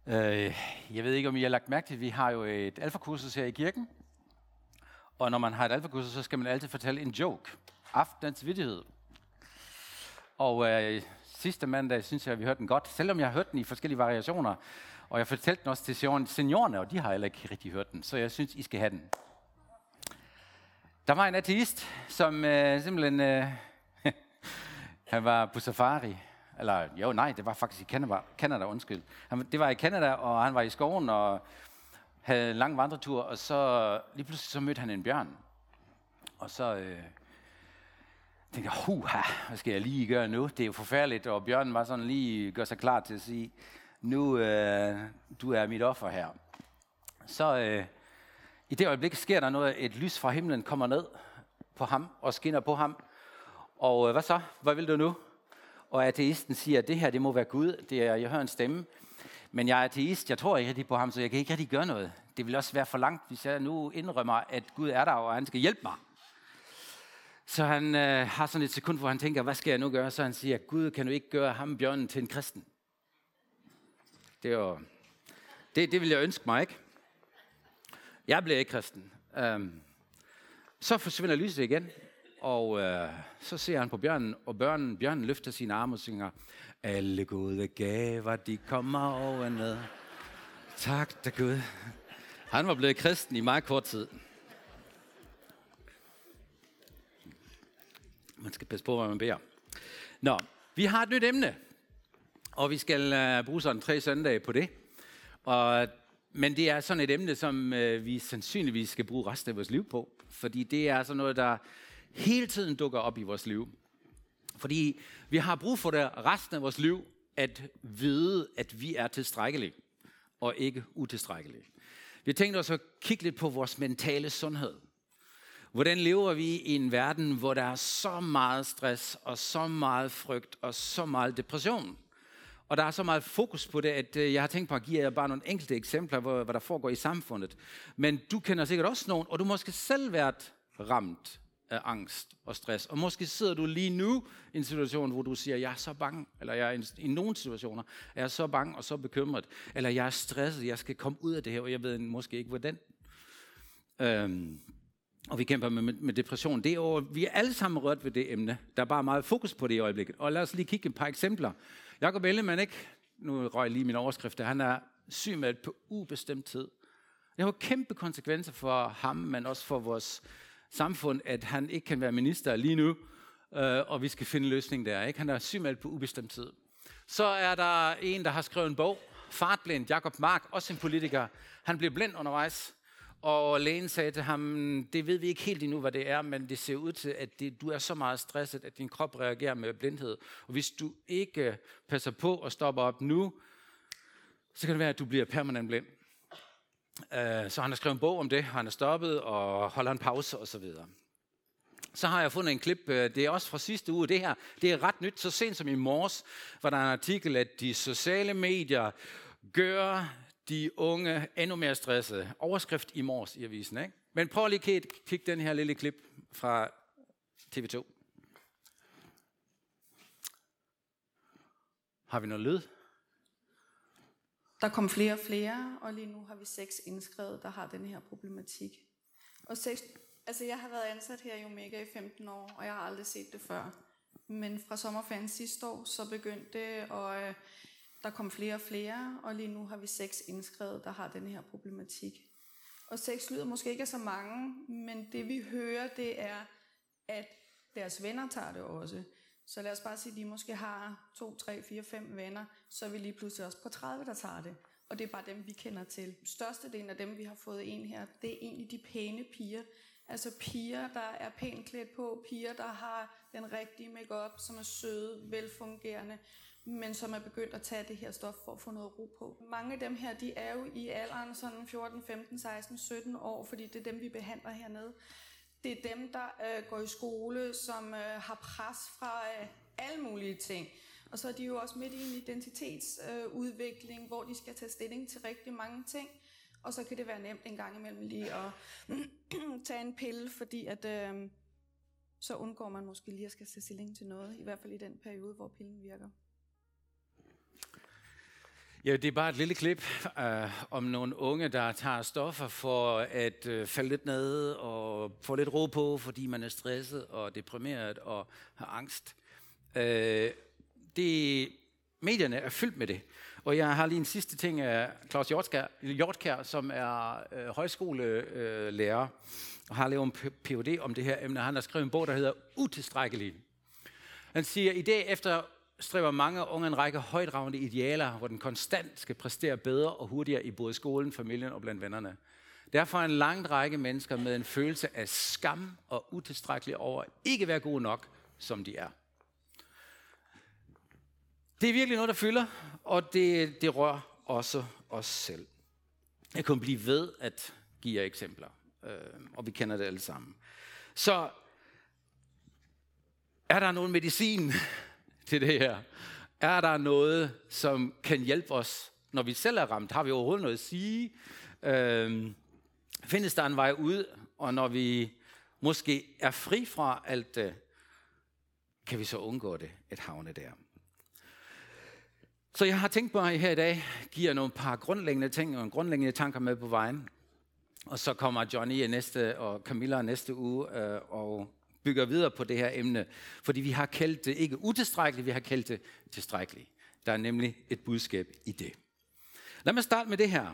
Jeg ved ikke, om I har lagt mærke til, at vi har jo et alfakursus her i kirken. Og når man har et alfakursus, så skal man altid fortælle en joke. Aftenens vittighed. Og sidste mandag synes jeg, at vi hørte den godt. Selvom jeg har hørt den i forskellige variationer. Og jeg fortalte den også til seniorerne, og de har heller ikke rigtig hørt den. Så jeg synes, I skal have den. Der var en ateist, som simpelthen... han var på safari. Eller jo, nej, det var faktisk i Canada, undskyld. Det var i Canada, og han var i skoven og havde en lang vandretur, og så lige pludselig så mødte han en bjørn. Og så tænkte jeg, hvad skal jeg lige gøre nu? Det er jo forfærdeligt, og bjørnen var sådan lige gør sig klar til at sige, nu du er mit offer her. Så i det øjeblik sker der noget, et lys fra himlen kommer ned på ham og skinner på ham. Og hvad så? Hvad vil du nu? Og ateisten siger, at det her, det må være Gud. Jeg hører en stemme. Men jeg er ateist, jeg tror ikke rigtig på ham, så jeg kan ikke rigtig gøre noget. Det vil også være for langt, hvis jeg nu indrømmer, at Gud er der, og han skal hjælpe mig. Så han har sådan et sekund, hvor han tænker, hvad skal jeg nu gøre? Så han siger, Gud, kan du ikke gøre ham, bjørnen, til en kristen? Det vil jeg ønske mig, ikke? Jeg bliver ikke kristen. Så forsvinder lyset igen. Og så ser han på bjørnen, og bjørnen løfter sine arme og synger, alle gode gaver, de kommer over ned. Tak da Gud. Han var blevet kristen i meget kort tid. Man skal passe på, hvad man beder. Nå, vi har et nyt emne, og vi skal bruge sådan 3 søndage på det. Men det er sådan et emne, som vi sandsynligvis skal bruge resten af vores liv på, fordi det er sådan noget, der hele tiden dukker op i vores liv. Fordi vi har brug for det resten af vores liv, at vide, at vi er tilstrækkelige, og ikke utilstrækkelige. Vi har tænkt os at kigge lidt på vores mentale sundhed. Hvordan lever vi i en verden, hvor der er så meget stress, og så meget frygt, og så meget depression? Og der er så meget fokus på det, at jeg har tænkt på at give jer bare nogle enkelte eksempler, hvad der foregår i samfundet. Men du kender sikkert også nogen, og du måske selv været ramt af angst og stress. Og måske sidder du lige nu i en situation, hvor du siger, jeg er så bange, eller jeg er i nogle situationer, er jeg så bange og så bekymret, eller jeg er stresset, jeg skal komme ud af det her, og jeg ved måske ikke, hvordan. Og vi kæmper med depression. Det er jo, vi er alle sammen rørt ved det emne. Der er bare meget fokus på det i øjeblikket. Og lad os lige kigge et par eksempler. Jakob Ellemann, ikke? Nu røg lige min overskrift. Han er sygemeldt på ubestemt tid. Det har jo kæmpe konsekvenser for ham, men også for vores samfund, at han ikke kan være minister lige nu, og vi skal finde en løsning der. Ikke? Han er sygemeldt på ubestemt tid. Så er der en, der har skrevet en bog, Fartblind, Jacob Mark, også en politiker. Han blev blind undervejs, og lægen sagde til ham, det ved vi ikke helt endnu, hvad det er, men det ser ud til, at du er så meget stresset, at din krop reagerer med blindhed. Og hvis du ikke passer på og stopper op nu, så kan det være, at du bliver permanent blind. Så han har skrevet en bog om det, han er stoppet og holder en pause osv. Så har jeg fundet en klip, det er også fra sidste uge, det her, det er ret nyt. Så sent som i morges var der en artikel, at de sociale medier gør de unge endnu mere stressede. Overskrift i morges i avisen, ikke? Men prøv lige at kigge den her lille klip fra TV2. Har vi noget lyd? Der kom flere og flere, og lige nu har vi 6 indskrevet, der har den her problematik. Og 6, altså jeg har været ansat her i Omega i 15 år, og jeg har aldrig set det før. Men fra sommerferien sidste år, så begyndte det, og der kom flere og flere, og lige nu har vi 6 indskrevet, der har den her problematik. Og 6 lyder måske ikke af så mange, men det vi hører, det er, at deres venner tager det også. Så lad os bare sige, at de måske har 2, 3, 4, 5 venner, så er vi lige pludselig også på 30, der tager det. Og det er bare dem, vi kender til. Størstedelen af dem, vi har fået ind her, det er egentlig de pæne piger. Altså piger, der er pænt klædt på, piger, der har den rigtige makeup, som er søde, velfungerende, men som er begyndt at tage det her stof for at få noget ro på. Mange af dem her, de er jo i alderen sådan 14, 15, 16, 17 år, fordi det er dem, vi behandler hernede. Det er dem, der går i skole, som har pres fra alle mulige ting. Og så er de jo også midt i en identitetsudvikling, hvor de skal tage stilling til rigtig mange ting. Og så kan det være nemt en gang imellem lige at tage en pille, fordi at, så undgår man måske lige at skal tage stilling til noget. I hvert fald i den periode, hvor pillen virker. Ja, det er bare et lille klip om nogle unge, der tager stoffer for at falde lidt ned og få lidt ro på, fordi man er stresset og deprimeret og har angst. Medierne er fyldt med det. Og jeg har lige en sidste ting af Claus Hjortkjær, som er højskolelærer og har lavet en Ph.D. om det her emne. Han har skrevet en bog, der hedder Utilstrækkelig. Han siger, i dag efterstræber mange unge en række højdragende idealer, hvor den konstant skal præstere bedre og hurtigere i både skolen, familien og blandt vennerne. Derfor er en lang række mennesker med en følelse af skam og utilstrækkelig over ikke være gode nok, som de er. Det er virkelig noget, der fylder, og det rører også os selv. Jeg kunne blive ved at give jer eksempler, og vi kender det alle sammen. Så er der nogen medicin til det her? Er der noget, som kan hjælpe os, når vi selv er ramt? Har vi overhovedet noget at sige? Findes der en vej ud? Og når vi måske er fri fra alt det, kan vi så undgå det, at havne der? Så jeg har tænkt på her i dag, giver nogle par grundlæggende ting og nogle grundlæggende tanker med på vejen. Og så kommer Johnny næste og Camilla næste uge og bygger videre på det her emne. Fordi vi har kaldt det ikke utilstrækkeligt, vi har kaldt det tilstrækkeligt. Der er nemlig et budskab i det. Lad mig starte med det her.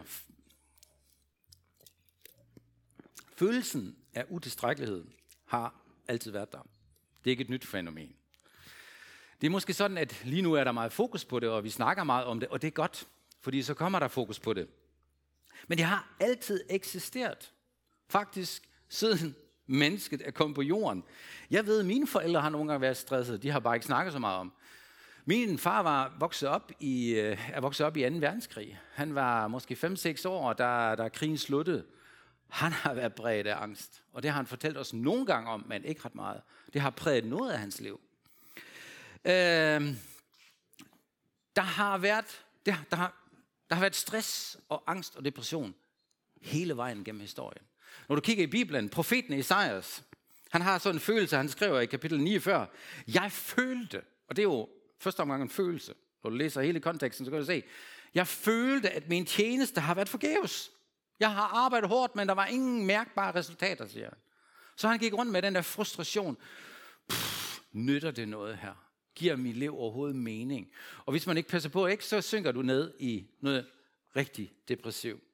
Følelsen af utilstrækkelighed har altid været der. Det er ikke et nyt fænomen. Det er måske sådan, at lige nu er der meget fokus på det, og vi snakker meget om det, og det er godt, fordi så kommer der fokus på det. Men det har altid eksisteret. Faktisk siden mennesket er kommet på jorden. Jeg ved, at mine forældre har nogle gange været stressede. De har bare ikke snakket så meget om. Min far er vokset op i 2. verdenskrig. Han var måske 5-6 år, da krigen sluttede. Han har været præget af angst. Og det har han fortalt os nogle gange om, men ikke ret meget. Det har præget noget af hans liv. Der har været stress og angst og depression hele vejen gennem historien. Når du kigger i Bibelen, profeten Esajas, han har sådan en følelse, han skriver i kapitel 49, jeg følte, og det er jo første omgang en følelse, når du læser hele konteksten, så kan du se, jeg følte, at min tjeneste har været forgæves. Jeg har arbejdet hårdt, men der var ingen mærkbare resultater, siger han. Så han gik rundt med den der frustration. Nytter det noget her? Giver mit liv overhovedet mening? Og hvis man ikke passer på, så synker du ned i noget rigtig depressivt.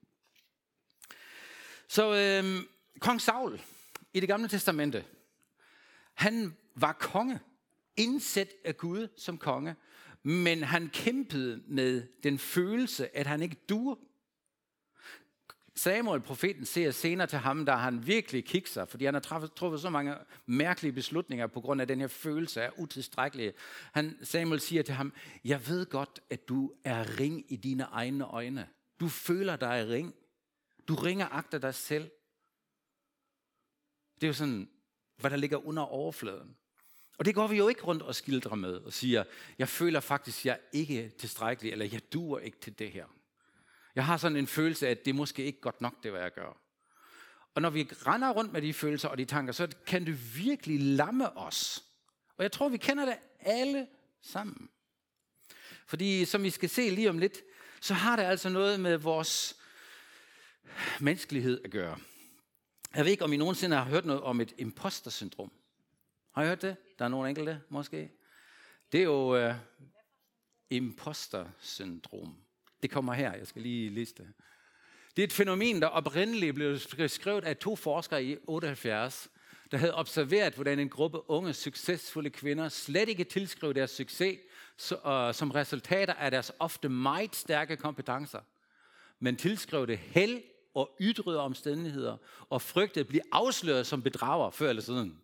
Så kong Saul i Det Gamle Testamente, han var konge, indsat af Gud som konge, men han kæmpede med den følelse, at han ikke duer. Samuel, profeten, ser senere til ham, der han virkelig kikser, fordi han har truffet så mange mærkelige beslutninger på grund af den her følelse af utilstrækkelighed. Samuel siger til ham, jeg ved godt, at du er ring i dine egne øjne. Du føler dig ring. Du ringer agter dig selv. Det er jo sådan, hvad der ligger under overfladen. Og det går vi jo ikke rundt og skildrer med og siger, jeg føler faktisk, jeg er ikke tilstrækkelig, eller jeg duer ikke til det her. Jeg har sådan en følelse af, at det måske ikke godt nok, det hvad jeg gør. Og når vi render rundt med de følelser og de tanker, så kan det virkelig lamme os. Og jeg tror, vi kender det alle sammen. Fordi som vi skal se lige om lidt, så har det altså noget med vores menneskelighed at gøre. Jeg ved ikke, om I nogensinde har hørt noget om et imposter-syndrom. Har I hørt det? Der er nogle enkelte, måske. Det er jo imposter-syndrom. Det kommer her, jeg skal lige læse det. Det er et fænomen, der oprindeligt blev beskrevet af 2 forskere i 78, der havde observeret, hvordan en gruppe unge, succesfulde kvinder slet ikke tilskrev deres succes som resultater af deres ofte meget stærke kompetencer, men tilskrev det held og ydre omstændigheder og frygtede at blive afsløret som bedrager før eller siden.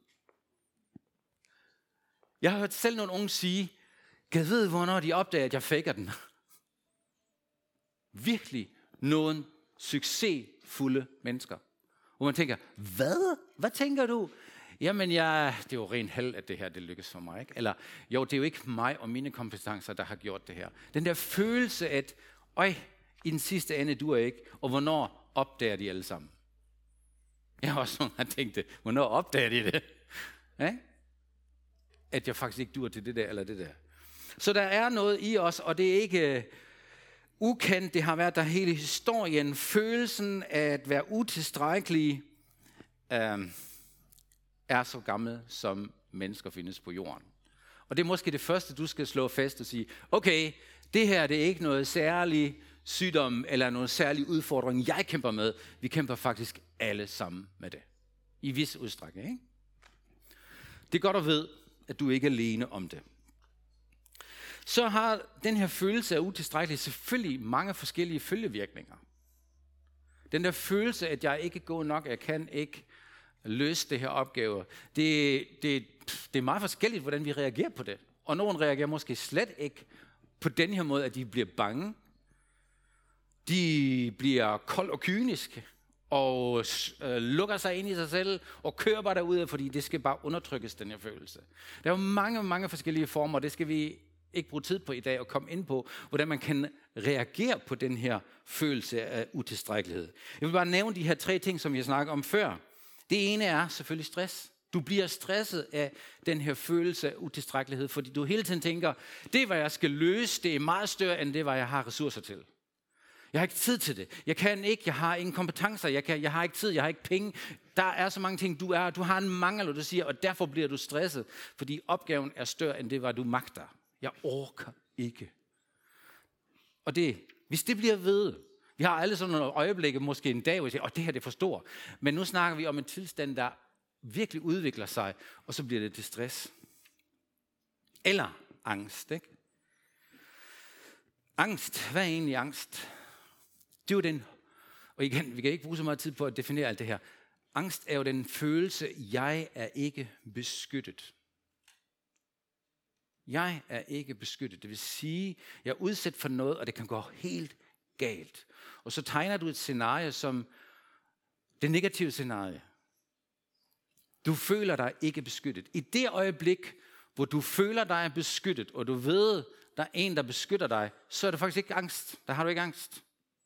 Jeg har hørt selv nogle unge sige, kan vide, hvornår de opdager, at jeg faker den. Virkelig nogle succesfulde mennesker. Hvor man tænker, hvad? Hvad tænker du? Jamen, det er jo rent held, at det her det lykkes for mig. Ikke? Eller, jo, det er jo ikke mig og mine kompetencer, der har gjort det her. Den der følelse, at, i den sidste ende duer jeg ikke, og hvornår opdager de alle sammen? Jeg har også nogle, der tænkt det. Hvornår opdager de det? Ja? At jeg faktisk ikke duer til det der eller det der. Så der er noget i os, og det er ikke Ukendt, det har været der hele historien. Følelsen af at være utilstrækkelig er så gammel, som mennesker findes på jorden. Og det er måske det første, du skal slå fast og sige, okay, det her det er ikke noget særlig sygdom eller noget særlig udfordring, jeg kæmper med. Vi kæmper faktisk alle sammen med det. I vis udstrækning, ikke? Det er godt at vide, at du ikke er alene om det. Så har den her følelse af utilstrækkelighed selvfølgelig mange forskellige følgevirkninger. Den der følelse, at jeg ikke er god nok, jeg kan ikke løse det her opgave, det er meget forskelligt, hvordan vi reagerer på det. Og nogen reagerer måske slet ikke på den her måde, at de bliver bange. De bliver kold og kyniske og lukker sig ind i sig selv og kører bare derude, fordi det skal bare undertrykkes, den her følelse. Der er jo mange, mange forskellige former, og det skal vi ikke bruge tid på i dag at komme ind på, hvordan man kan reagere på den her følelse af utilstrækkelighed. Jeg vil bare nævne de her 3 ting, som jeg snakkede om før. Det ene er selvfølgelig stress. Du bliver stresset af den her følelse af utilstrækkelighed, fordi du hele tiden tænker, det hvad jeg skal løse, det er meget større end det, hvad jeg har ressourcer til. Jeg har ikke tid til det. Jeg kan ikke, jeg har ingen kompetencer, jeg har ikke tid, jeg har ikke penge. Der er så mange ting, du har en mangel, og du siger, og derfor bliver du stresset, fordi opgaven er større end det, hvad du magter. Jeg orker ikke. Og hvis det bliver ved, vi har alle sådan nogle øjeblikke, måske en dag, hvor vi siger, det her det er for stort. Men nu snakker vi om en tilstand, der virkelig udvikler sig, og så bliver det til stress. Eller angst, ikke? Angst, hvad er egentlig angst? Det er jo den, og igen, vi kan ikke bruge så meget tid på at definere alt det her. Angst er jo den følelse, jeg er ikke beskyttet. Jeg er ikke beskyttet. Det vil sige, jeg er udsat for noget, og det kan gå helt galt. Og så tegner du et scenarie som det negative scenarie. Du føler dig ikke beskyttet. I det øjeblik, hvor du føler dig beskyttet, og du ved, der er en, der beskytter dig, så er det faktisk ikke angst. Der har du ikke angst.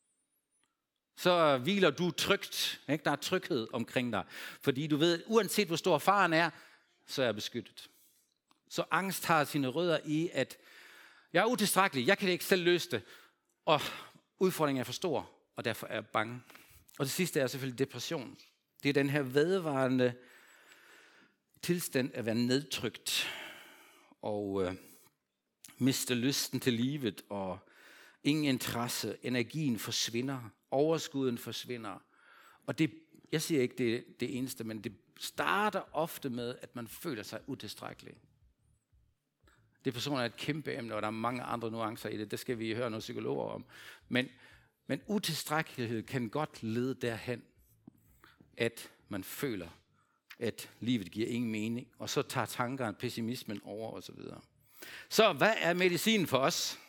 Så hviler du trygt. Ikke? Der er tryghed omkring dig. Fordi du ved, uanset hvor stor faren er, så er jeg beskyttet. Så angst har sine rødder i, at jeg er utilstrækkelig, jeg kan ikke selv løse det, og udfordringen er for stor, og derfor er jeg bange. Og det sidste er selvfølgelig depression. Det er den her vedvarende tilstand at være nedtrykt, og miste lysten til livet, og ingen interesse, energien forsvinder, overskuden forsvinder. Og jeg siger ikke, det er det eneste, men det starter ofte med, at man føler sig utilstrækkelig. Depression er et kæmpe emne, og der er mange andre nuancer i det. Det skal vi høre nogle psykologer om. Men utilstrækkelighed kan godt lede derhen, at man føler, at livet giver ingen mening, og så tager tankerne, pessimismen over osv. Så hvad er medicinen for os?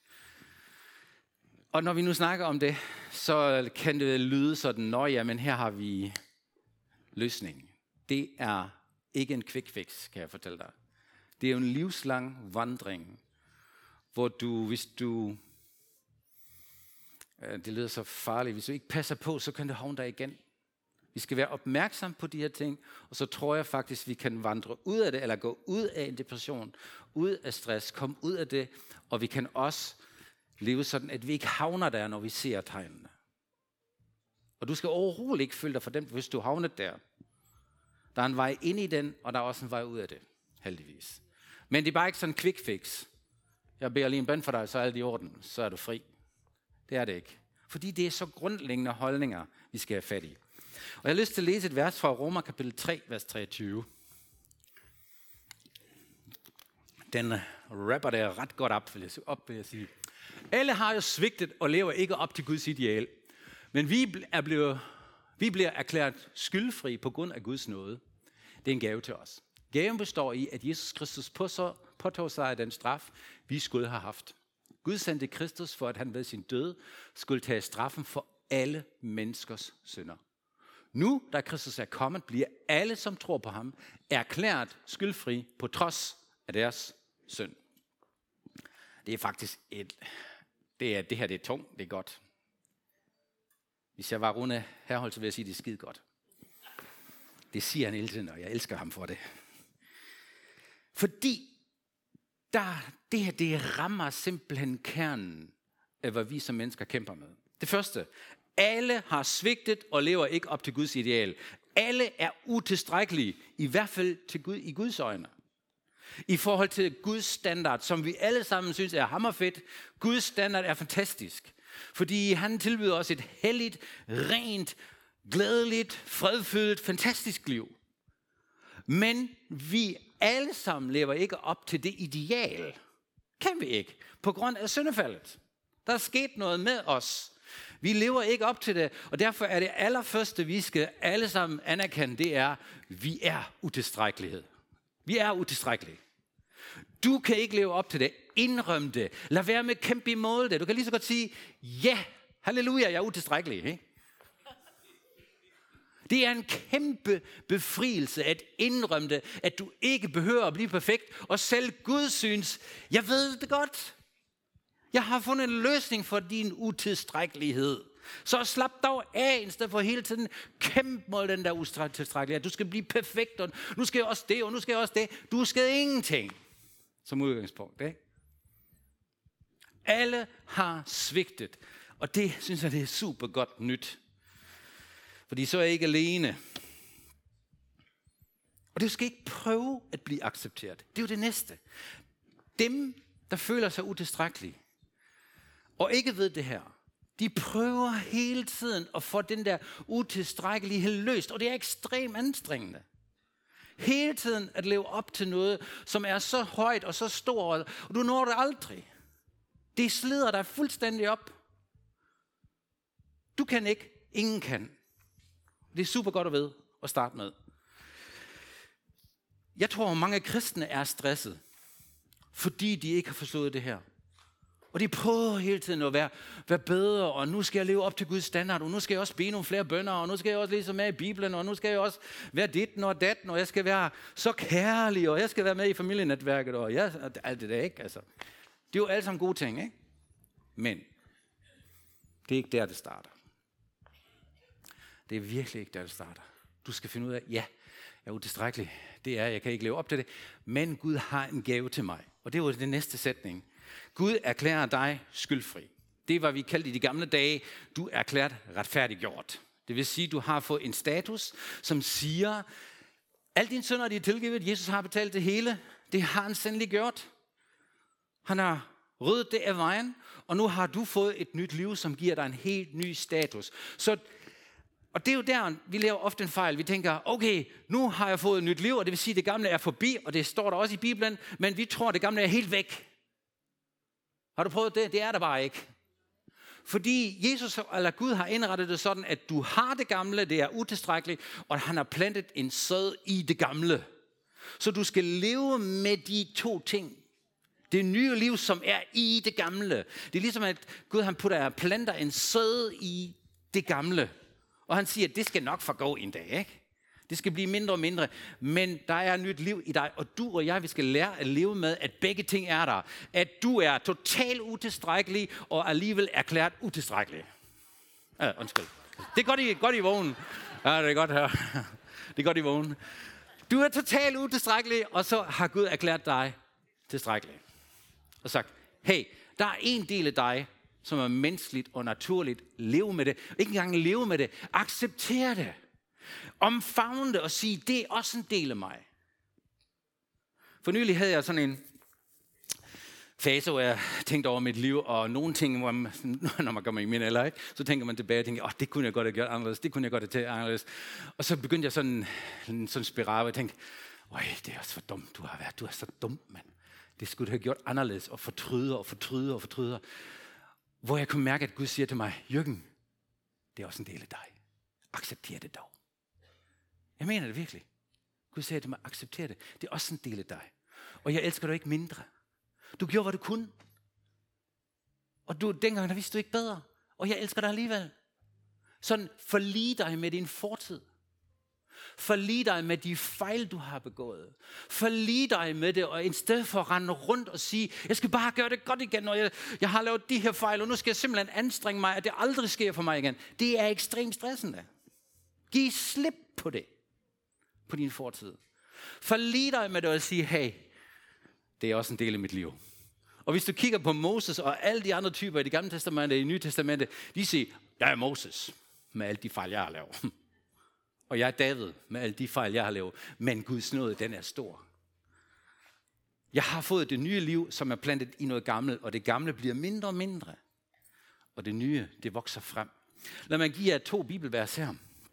Og når vi nu snakker om det, så kan det lyde sådan, men her har vi løsningen. Det er ikke en quick fix, kan jeg fortælle dig. Det er jo en livslang vandring, hvor det lyder så farligt, hvis du ikke passer på, så kan det havne dig igen. Vi skal være opmærksom på de her ting, og så tror jeg faktisk, vi kan vandre ud af det, eller gå ud af en depression, ud af stress, komme ud af det, og vi kan også leve sådan, at vi ikke havner der, når vi ser tegnene. Og du skal overhovedet ikke føle dig for dem, hvis du havner der. Der er en vej ind i den, og der er også en vej ud af det, heldigvis. Men det er bare ikke sådan en quick fix. Jeg beder lige en bøn for dig, så er alt i orden, så er du fri. Det er det ikke. Fordi det er så grundlæggende holdninger, vi skal have fat i. Og jeg har lyst til at læse et vers fra Romer kapitel 3, vers 23. Den rapper der ret godt op, vil jeg sige. Alle har jo svigtet og lever ikke op til Guds ideal. Men vi bliver erklæret skyldfri på grund af Guds nåde. Det er en gave til os. Gaven består i, at Jesus Kristus påtog sig den straf, vi skulle have haft. Gud sendte Kristus for, at han ved sin død skulle tage straffen for alle menneskers synder. Nu, da Kristus er kommet, bliver alle, som tror på ham, erklæret skyldfri på trods af deres synd. Det er faktisk det her er tungt, det er godt. Hvis jeg var Rune Herholdt, så vil jeg sige, at det er skide godt. Det siger han hele tiden, og jeg elsker ham for det. Fordi det her, det rammer simpelthen kernen af, hvad vi som mennesker kæmper med. Det første. Alle har svigtet og lever ikke op til Guds ideal. Alle er utilstrækkelige, i hvert fald til Gud, i Guds øjne. I forhold til Guds standard, som vi alle sammen synes er hammerfedt. Guds standard er fantastisk. Fordi han tilbyder os et helligt, rent, glædeligt, fredfyldt, fantastisk liv. Men vi alle sammen lever ikke op til det ideal. Kan vi ikke. På grund af syndefaldet. Der er sket noget med os. Vi lever ikke op til det. Og derfor er det allerførste, vi skal alle sammen anerkende, det er, vi er utilstrækkelighed. Vi er utilstrækkelige. Du kan ikke leve op til det. Indrøm det. Lad være med at kæmpe imod det. Du kan lige så godt sige, ja, halleluja, jeg er utilstrækkelig. Ikke? Det er en kæmpe befrielse at indrømme det, at du ikke behøver at blive perfekt, og selv Gud synes, jeg ved det godt. Jeg har fundet en løsning for din utilstrækkelighed. Så slap dog af, i stedet for hele tiden kæmpe mod den der utilstrækkelighed. Du skal blive perfekt, og nu skal jeg også det, og nu skal jeg også det. Du skal ingenting, som udgangspunkt. Ikke? Alle har svigtet, og det synes jeg, det er super godt nyt. Fordi så er jeg ikke alene. Og du skal ikke prøve at blive accepteret. Det er jo det næste. Dem, der føler sig utilstrækkelige, og ikke ved det her, de prøver hele tiden at få den der utilstrækkelighed løst, og det er ekstremt anstrengende. Hele tiden at leve op til noget, som er så højt og så stort, og du når det aldrig. Det slider dig fuldstændig op. Du kan ikke, ingen kan. Det er super godt at vide at starte med. Jeg tror, at mange kristne er stresset, fordi de ikke har forstået det her. Og de prøver hele tiden at være bedre, og nu skal jeg leve op til Guds standard, og nu skal jeg også bede nogle flere bønner, og nu skal jeg også læse med i Bibelen, og nu skal jeg også være ditten og datten, og jeg skal være så kærlig, og jeg skal være med i familienetværket, og alt det der, ikke? Altså, det er jo alle sammen gode ting, ikke? Men det er ikke der, det starter. Det er virkelig ikke der, det starter. Du skal finde ud af, ja, jeg er utilstrækkelig. Det er, jeg kan ikke leve op til det. Men Gud har en gave til mig. Og det var den næste sætning. Gud erklærer dig skyldfri. Det var vi kaldte i de gamle dage, du er erklæret retfærdiggjort. Det vil sige, du har fået en status, som siger, alle dine synder er tilgivet. Jesus har betalt det hele. Det har han sandelig gjort. Han har ryddet det af vejen, og nu har du fået et nyt liv, som giver dig en helt ny status. Og det er jo der, vi laver ofte en fejl. Vi tænker, okay, nu har jeg fået et nyt liv, og det vil sige, at det gamle er forbi, og det står der også i Bibelen, men vi tror, at det gamle er helt væk. Har du prøvet det? Det er der bare ikke. Fordi Jesus eller Gud har indrettet det sådan, at du har det gamle, det er utilstrækkeligt, og han har plantet en sæd i det gamle. Så du skal leve med de to ting. Det nye liv, som er i det gamle. Det er ligesom, at Gud han planter en sæd i det gamle. Og han siger, at det skal nok forgå en dag, ikke? Det skal blive mindre og mindre. Men der er et nyt liv i dig, og du og jeg, vi skal lære at leve med, at begge ting er der. At du er totalt utilstrækkelig, og alligevel erklæret utilstrækkelig. Undskyld. Det er godt i vågen. Ja, det er godt her. Det er godt i vågen. Du er totalt utilstrækkelig, og så har Gud erklæret dig tilstrækkelig. Og sagt, hey, der er en del af dig, som er menneskeligt og naturligt. Leve med det. Ikke engang leve med det. Acceptere det. Omfavne det og sige, det er også en del af mig. For nylig havde jeg sådan en fase, hvor jeg tænkte over mit liv, og nogle ting, hvor man, når man kommer i min alder, ikke, så tænker man tilbage og tænker, det kunne jeg godt have gjort anderledes, det kunne jeg godt have taget anderledes. Og så begyndte jeg sådan en spiral, og jeg tænkte, det er også for dumt, du er så dum, mand. Det skulle du have gjort anderledes, og fortryder. Hvor jeg kunne mærke, at Gud siger til mig, Jürgen, det er også en del af dig. Accepter det dog. Jeg mener det virkelig. Gud siger til mig, accepter det. Det er også en del af dig. Og jeg elsker dig ikke mindre. Du gjorde, hvad du kunne. Og dengang der vidste du ikke bedre. Og jeg elsker dig alligevel. Sådan forlig dig med din fortid. Forlig dig med de fejl, du har begået. Forlig dig med det, og i stedet for at rende rundt og sige, jeg skal bare gøre det godt igen, og jeg har lavet de her fejl, og nu skal jeg simpelthen anstrenge mig, at det aldrig sker for mig igen. Det er ekstremt stressende. Giv slip på det, på din fortid. Forlig dig med det og sige, hey, det er også en del af mit liv. Og hvis du kigger på Moses og alle de andre typer i det gamle testamente og i det nye testamente, de siger, jeg er Moses med alle de fejl, jeg har lavet. Og jeg er David med alle de fejl, jeg har lavet. Men Guds nåde, den er stor. Jeg har fået det nye liv, som er plantet i noget gammelt, og det gamle bliver mindre og mindre. Og det nye, det vokser frem. Lad mig give jer 2 bibelvers her.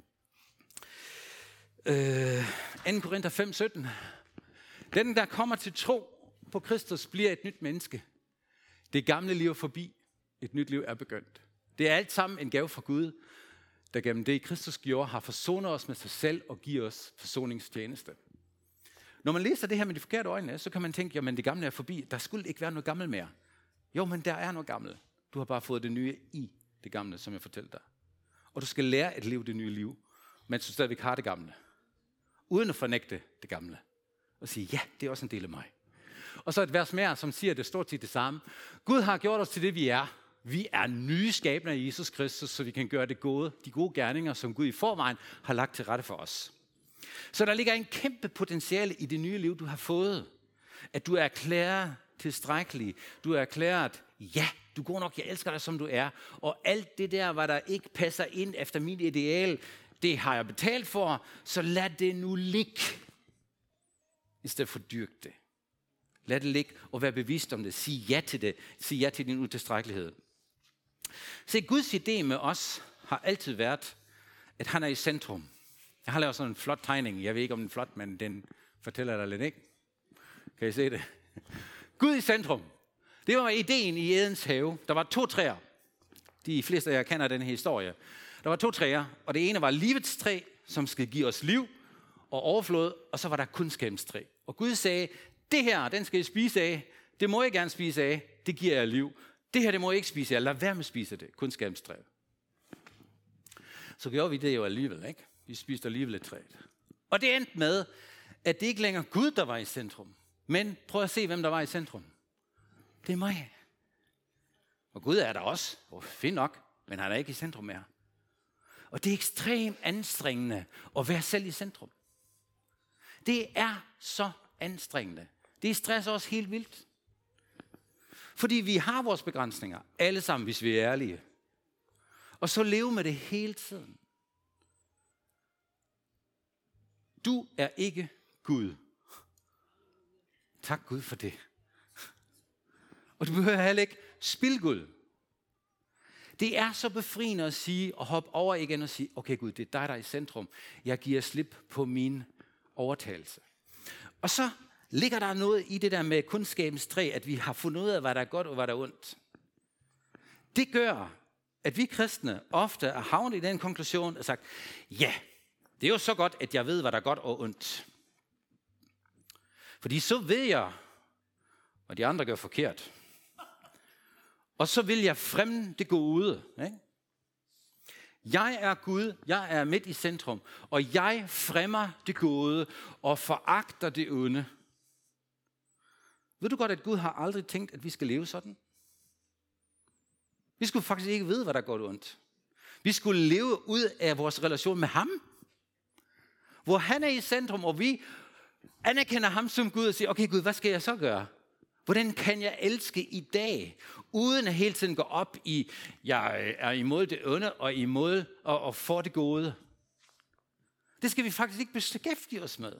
2. Korinther 5:17. Den, der kommer til tro på Kristus, bliver et nyt menneske. Det gamle liv er forbi. Et nyt liv er begyndt. Det er alt sammen en gave fra Gud, der gennem det, Kristus gjorde, har forsonet os med sig selv og giver os forsoningstjeneste. Når man læser det her med de forkerte øjne, så kan man tænke, jamen det gamle er forbi. Der skulle ikke være noget gammelt mere. Jo, men der er noget gammelt. Du har bare fået det nye i det gamle, som jeg fortalte dig. Og du skal lære at leve det nye liv, mens du stadigvæk har det gamle. Uden at fornægte det gamle. Og sige, ja, det er også en del af mig. Og så et vers mere, som siger det stort set det samme. Gud har gjort os til det, vi er. Vi er nye skabninger i Jesus Kristus, så vi kan gøre det gode, de gode gerninger, som Gud i forvejen har lagt til rette for os. Så der ligger en kæmpe potentiale i det nye liv, du har fået. At du er erklæret tilstrækkelig. Du er erklæret, ja, du går nok, jeg elsker dig, som du er. Og alt det der, hvad der ikke passer ind efter mit ideal, det har jeg betalt for, så lad det nu ligge. I stedet for dyrke det. Lad det ligge og være bevidst om det. Sig ja til det. Sig ja til din utilstrækkelighed. Se, Guds idé med os har altid været, at han er i centrum. Jeg har lavet sådan en flot tegning. Jeg ved ikke, om den er flot, men den fortæller dig lidt, ikke? Kan I se det? Gud i centrum. Det var ideen i Edens have. Der var 2 træer. De fleste af jer kender den her historie. Der var 2 træer, og det ene var livets træ, som skal give os liv og overflod, og så var der kundskabens træ. Og Gud sagde, det her, den skal I spise af. Det må I gerne spise af. Det giver jer liv. Det her, det må I ikke spise af. Lad være med at spise det. Kundskabens træ. Så gjorde vi det jo alligevel, ikke? Vi spiste alligevel et træ. Og det endte med, at det ikke længere Gud, der var i centrum. Men prøv at se, hvem der var i centrum. Det er mig. Og Gud er der også. Fint nok, men han er ikke i centrum mere. Og det er ekstremt anstrengende at være selv i centrum. Det er så anstrengende. Det stresser os helt vildt. Fordi vi har vores begrænsninger, alle sammen, hvis vi er ærlige. Og så leve med det hele tiden. Du er ikke Gud. Tak Gud for det. Og du behøver heller ikke spilde Gud. Det er så befriende at sige og hoppe over igen og sige, okay Gud, det er dig, der er i centrum. Jeg giver slip på min overtagelse. Og så ligger der noget i det der med kundskabens træ, at vi har fundet ud af, hvad der er godt og hvad der er ondt. Det gør, at vi kristne ofte er havnet i den konklusion og sagt, ja, det er jo så godt, at jeg ved, hvad der er godt og ondt. Fordi så ved jeg, hvad de andre gør forkert. Og så vil jeg fremme det gode. Ikke? Jeg er Gud, jeg er midt i centrum, og jeg fremmer det gode og foragter det onde. Ved du godt, at Gud har aldrig tænkt, at vi skal leve sådan? Vi skulle faktisk ikke vide, hvad der er godt og ondt. Vi skulle leve ud af vores relation med ham. Hvor han er i centrum, og vi anerkender ham som Gud og siger, okay Gud, hvad skal jeg så gøre? Hvordan kan jeg elske i dag, uden at hele tiden gå op i, jeg er imod det onde og imod og for det gode? Det skal vi faktisk ikke beskæftige os med.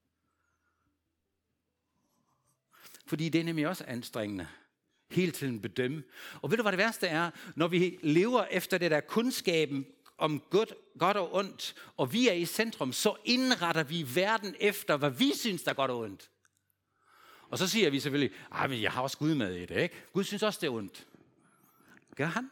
Fordi det er nemlig også anstrengende. Hele tiden bedømme. Og ved du, hvad det værste er? Når vi lever efter det der kundskaben om godt og ondt, og vi er i centrum, så indretter vi verden efter, hvad vi synes, der er godt og ondt. Og så siger vi selvfølgelig, men jeg har også Gud med i det, ikke? Gud synes også, det er ondt. Gør han?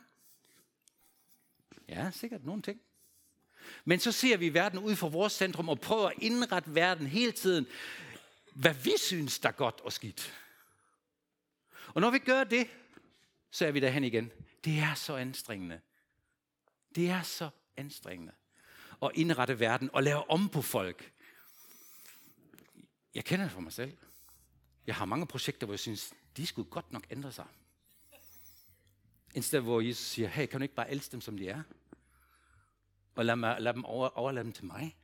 Ja, sikkert nogle ting. Men så ser vi verden ud fra vores centrum, og prøver at indrette verden hele tiden, hvad vi synes, der er godt og skidt. Og når vi gør det, så er vi derhen igen. Det er så anstrengende. Det er så anstrengende at indrette verden og lave om på folk. Jeg kender det for mig selv. Jeg har mange projekter, hvor jeg synes, de skulle godt nok ændre sig. En sted, hvor Jesus siger, hey, kan du ikke bare elske dem, som de er? Og lad dem overlade dem til mig.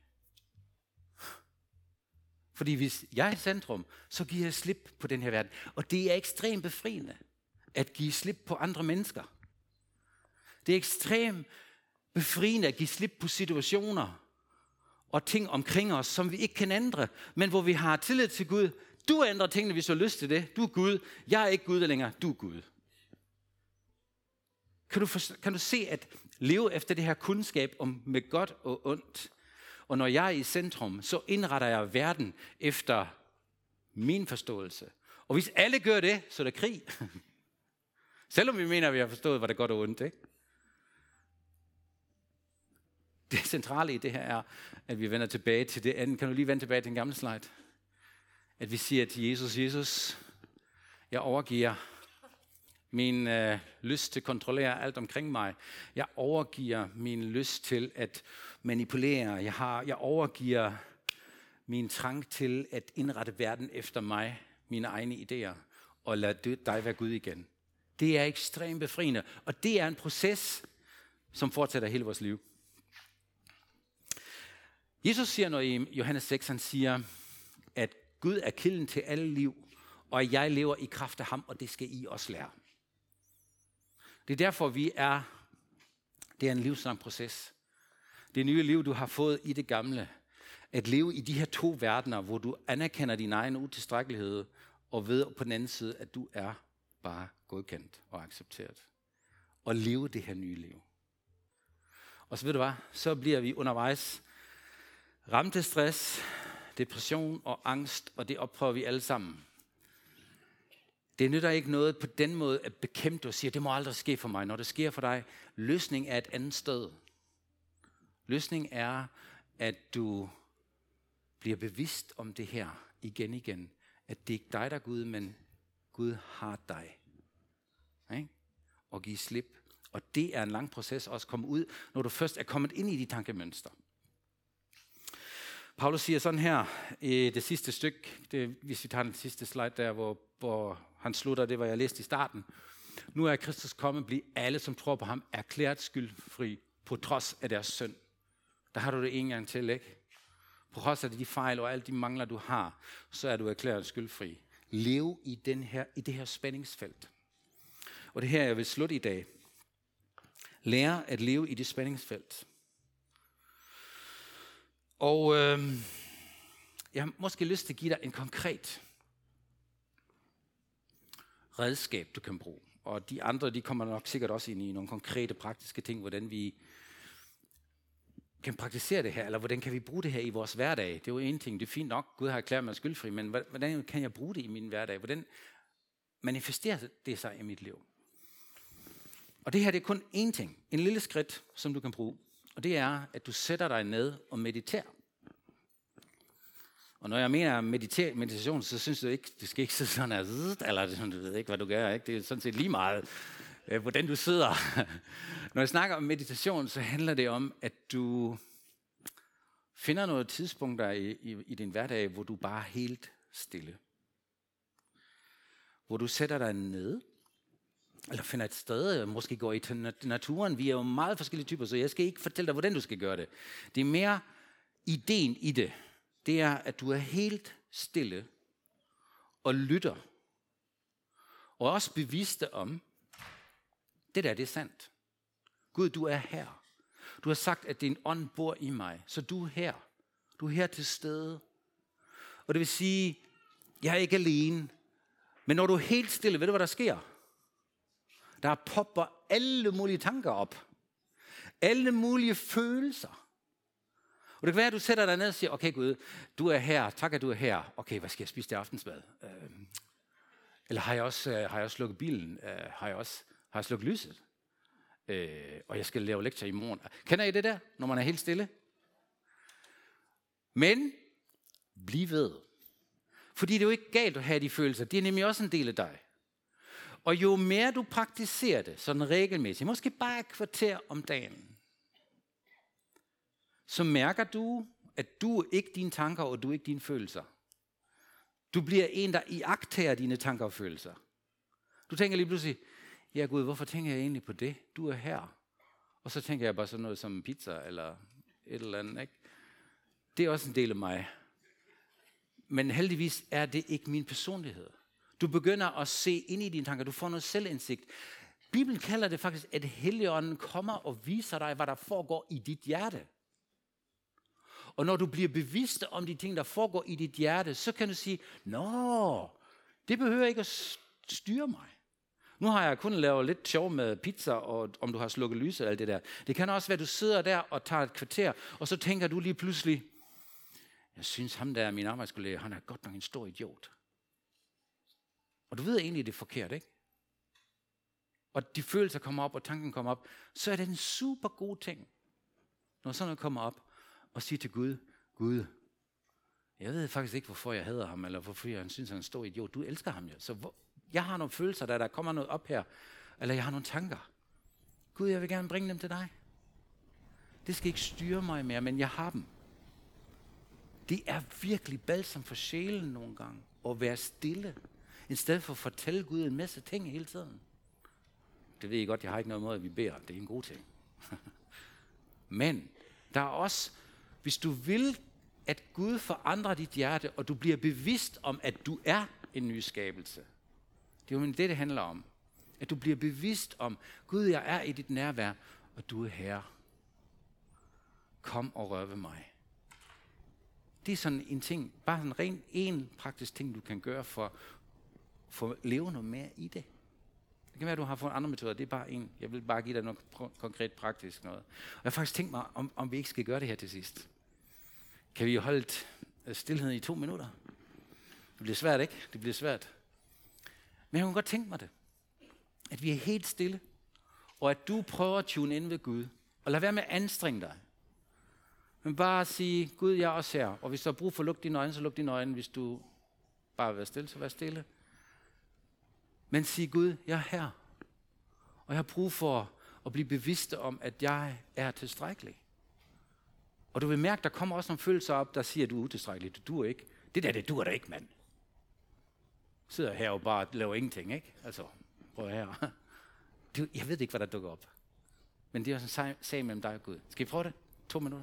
Fordi hvis jeg er i centrum, så giver jeg slip på den her verden. Og det er ekstremt befriende. at give slip på andre mennesker. Det er ekstremt befriende at give slip på situationer og ting omkring os, som vi ikke kan ændre, men hvor vi har tillid til Gud. Du ændrer tingene, hvis du har lyst til det. Du er Gud. Jeg er ikke Gud længere. Du er Gud. Kan du se at leve efter det her kundskab om med godt og ondt? Og når jeg er i centrum, så indretter jeg verden efter min forståelse. Og hvis alle gør det, så er det krig. Selvom vi mener, at vi har forstået, hvad der er godt og ondt, ikke? Det centrale i det her er, at vi vender tilbage til det andet. Kan du lige vende tilbage til den gamle slide? At vi siger til Jesus, Jesus, jeg overgiver min lyst til at kontrollere alt omkring mig. Jeg overgiver min lyst til at manipulere. Jeg overgiver min trang til at indrette verden efter mig, mine egne idéer, og lad dig være Gud igen. Det er ekstremt befriende, og det er en proces, som fortsætter hele vores liv. Jesus siger noget i Johannes 6, han siger, at Gud er kilden til alle liv, og at jeg lever i kraft af ham, og det skal I også lære. Det er derfor, det er en livslang proces. Det nye liv, du har fået i det gamle, at leve i de her to verdener, hvor du anerkender din egen utilstrækkelighed, og ved på den anden side, at du er bare godkendt og accepteret. Og leve det her nye liv. Og så ved du hvad, så bliver vi undervejs ramt af stress, depression og angst, og det opprøver vi alle sammen. Det nytter ikke noget på den måde at bekæmpe og sige, det må aldrig ske for mig. Når det sker for dig, løsning er et andet sted. Løsning er, at du bliver bevidst om det her igen. At det ikke er dig, der er Gud, men Gud har dig. Okay? Og give slip. Og det er en lang proces også at komme ud, når du først er kommet ind i de tankemønster. Paulus siger sådan her i det sidste stykke, hvis vi tager den sidste slide der, hvor han slutter, det var jeg læste i starten. Nu er Kristus kommet, bliver alle, som tror på ham, erklæret skyldfri på trods af deres synd. Der har du det en gang til, ikke? På trods af de fejl og alle de mangler, du har, så er du erklæret skyldfri. Lev i det her spændingsfelt. Og det her, jeg vil slutte i dag. Lær at leve i det spændingsfelt. Og jeg har måske lyst til at give dig en konkret redskab, du kan bruge. Og de andre, de kommer nok sikkert også ind i nogle konkrete, praktiske ting, hvordan vi kan praktisere det her, eller hvordan kan vi bruge det her i vores hverdag. Det er jo en ting, det er fint nok, Gud har erklæret mig skyldfri, men hvordan kan jeg bruge det i min hverdag? Hvordan manifesterer det sig i mit liv? Og det her, det er kun én ting, en lille skridt, som du kan bruge. Og det er, at du sætter dig ned og mediterer. Og når jeg mener meditation, så synes du ikke, det skal ikke sidde sådan her, eller du ved ikke, hvad du gør, ikke? Det er sådan set lige meget, hvordan du sidder. Når jeg snakker om meditation, så handler det om, at du finder nogle tidspunkter i din hverdag, hvor du bare er helt stille. Hvor du sætter dig ned, eller finder et sted, måske går i til naturen. Vi er jo meget forskellige typer, så jeg skal ikke fortælle dig, hvordan du skal gøre det. Det er mere ideen i det. Det er, at du er helt stille og lytter. Og også bevidste om, det der, det er sandt. Gud, du er her. Du har sagt, at din ånd bor i mig, så du er her. Du er her til stede. Og det vil sige, jeg er ikke alene. Men når du er helt stille, ved du, hvad der sker? Der popper alle mulige tanker op. Alle mulige følelser. Og det kan være, at du sætter dig ned og siger, okay Gud, du er her, tak at du er her. Okay, hvad skal jeg spise til aftensmad? Eller har jeg også slukket bilen? Har jeg slukket lyset? Og jeg skal lave lektier i morgen. Kender I det der, når man er helt stille? Men, bliv ved. Fordi det er jo ikke galt at have de følelser. Det er nemlig også en del af dig. Og jo mere du praktiserer det, sådan regelmæssigt, måske bare et kvarter om dagen, så mærker du, at du er ikke dine tanker, og du er ikke dine følelser. Du bliver en, der iagttager dine tanker og følelser. Du tænker lige pludselig, ja Gud, hvorfor tænker jeg egentlig på det? Du er her. Og så tænker jeg bare sådan noget som pizza, eller et eller andet, ikke? Det er også en del af mig. Men heldigvis er det ikke min personlighed. Du begynder at se ind i dine tanker. Du får noget selvindsigt. Bibelen kalder det faktisk, at Helligånden kommer og viser dig, hvad der foregår i dit hjerte. Og når du bliver bevidst om de ting, der foregår i dit hjerte, så kan du sige, nå, det behøver ikke at styre mig. Nu har jeg kun lavet lidt sjov med pizza, og om du har slukket lyset og alt det der. Det kan også være, at du sidder der og tager et kvarter, og så tænker du lige pludselig, jeg synes ham der, min arbejdskollega, han er godt nok en stor idiot. Og du ved egentlig, det er forkert, ikke? Og de følelser kommer op, og tanken kommer op, så er det en super god ting, når sådan noget kommer op, og sige til Gud, Gud, jeg ved faktisk ikke, hvorfor jeg hader ham, eller hvorfor jeg synes, han er en stor idiot. Du elsker ham jo. Så jeg har nogle følelser, der kommer noget op her, eller jeg har nogle tanker. Gud, jeg vil gerne bringe dem til dig. Det skal ikke styre mig mere, men jeg har dem. Det er virkelig balsam for sjælen nogle gange, at være stille, i stedet for at fortælle Gud en masse ting hele tiden. Det ved I godt, jeg har ikke noget mod, at vi beder. Det er en god ting. Men der er også, hvis du vil, at Gud forandrer dit hjerte, og du bliver bevidst om, at du er en ny skabelse. Det er jo det handler om. At du bliver bevidst om, Gud, jeg er i dit nærvær, og du er herre. Kom og rør ved mig. Det er sådan en ting, bare sådan en praktisk ting, du kan gøre for at leve noget mere i det. Det kan være, at du har fået andre metoder. Det er bare en. Jeg vil bare give dig noget konkret praktisk noget. Og jeg har faktisk tænkt mig, om vi ikke skal gøre det her til sidst. Kan vi holde stilheden i 2 minutter? Det bliver svært, ikke? Det bliver svært. Men jeg kunne godt tænke mig det. At vi er helt stille. Og at du prøver at tune ind ved Gud. Og lad være med at anstrenge dig. Men bare sige, Gud, jeg er også her. Og hvis du har brug for at lukke dine øjne, så luk dine øjne. Hvis du bare vil være stille, så vær stille. Men sig, Gud, jeg er her. Og jeg har brug for at blive bevidst om, at jeg er tilstrækkelig. Og du vil mærke, der kommer også nogle følelser op, der siger, at du er utilstrækkelig. Du duer ikke. Det duer da ikke, mand. Sidder her og bare laver ingenting, ikke? Altså, prøv her. Jeg ved ikke, hvad der dukker op. Men det er også en sag mellem dig og Gud. Skal I prøve det? 2 minutter.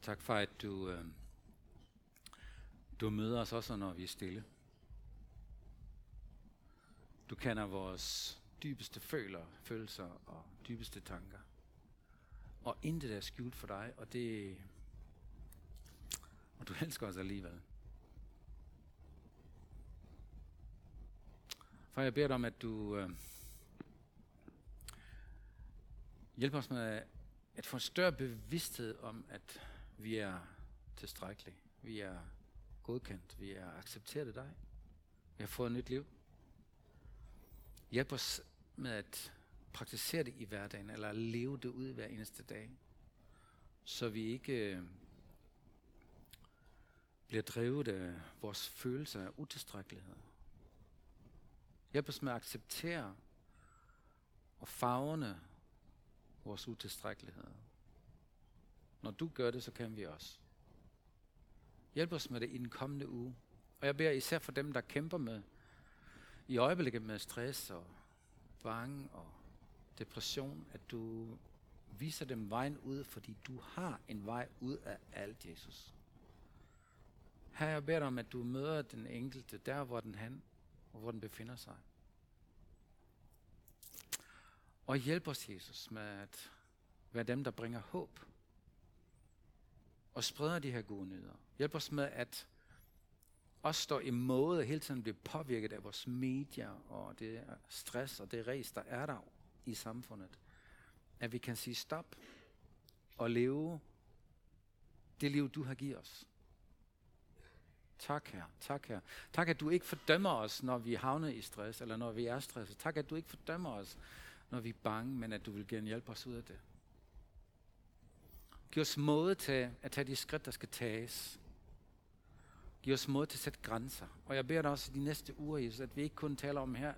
Tak for, at du møder os også, når vi er stille. Du kender vores dybeste følelser og dybeste tanker. Og intet er skjult for dig, og du elsker os alligevel. For jeg beder dig om, at du hjælper os med at få en større bevidsthed om, at vi er tilstrækkelige. Vi er godkendt. Vi er accepteret af dig. Vi har fået et nyt liv. Hjælp os med at praktisere det i hverdagen, eller leve det ud hver eneste dag, så vi ikke bliver drevet af vores følelse af utilstrækkelighed. Hjælp os med at acceptere og favne vores utilstrækkelighed. Når du gør det, så kan vi også. Hjælp os med det i den kommende uge. Og jeg beder især for dem, der kæmper med i øjeblikket med stress og bange og depression, at du viser dem vejen ud, fordi du har en vej ud af alt, Jesus. Her jeg beder dig om, at du møder den enkelte der, hvor den hen og hvor den befinder sig. Og hjælp os, Jesus, med at være dem, der bringer håb og spreder de her gode nyheder. Hjælp os med at også stå imod og hele tiden blive påvirket af vores medier og det stress og det ræs, der er der i samfundet. At vi kan sige stop og leve det liv, du har givet os. Tak, Herre. Tak, Herre. Tak, at du ikke fordømmer os, når vi havner i stress, eller når vi er stresset. Tak, at du ikke fordømmer os, når vi er bange, men at du vil gerne hjælpe os ud af det. Giv os måde til at tage de skridt, der skal tages. Giv os måde til at sætte grænser. Og jeg beder dig også i de næste uger, Jesus, at vi ikke kun taler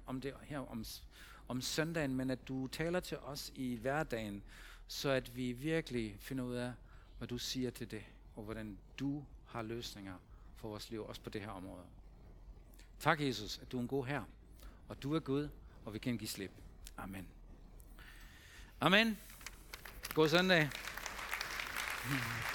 om søndagen, men at du taler til os i hverdagen, så at vi virkelig finder ud af, hvad du siger til det, og hvordan du har løsninger for vores liv, også på det her område. Tak, Jesus, at du er en god Herre, og du er Gud, og vi kan give slip. Amen. Amen. God søndag.